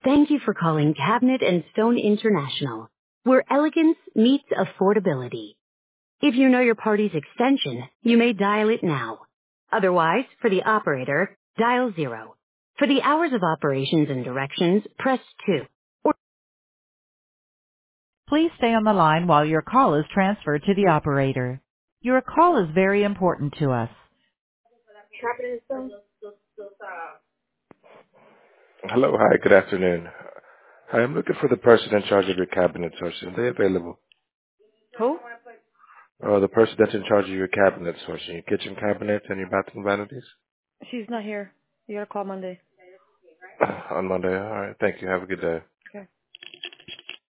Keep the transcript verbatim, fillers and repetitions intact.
Thank you for calling Cabinet and Stone International, where elegance meets affordability. If you know your party's extension, you may dial it now. Otherwise, for the operator, dial zero. For the hours of operations and directions, press two. Or please stay on the line while your call is transferred to the operator. Your call is very important to us. Cabinet and Stone? Hello, hi, good afternoon. Hi, I'm looking for the person in charge of your cabinet sourcing. Are they available? Who? Uh, the person that's in charge of your cabinet sourcing, your kitchen cabinets and your bathroom vanities? She's not here. You gotta call Monday. On Monday. All right, thank you. Have a good day.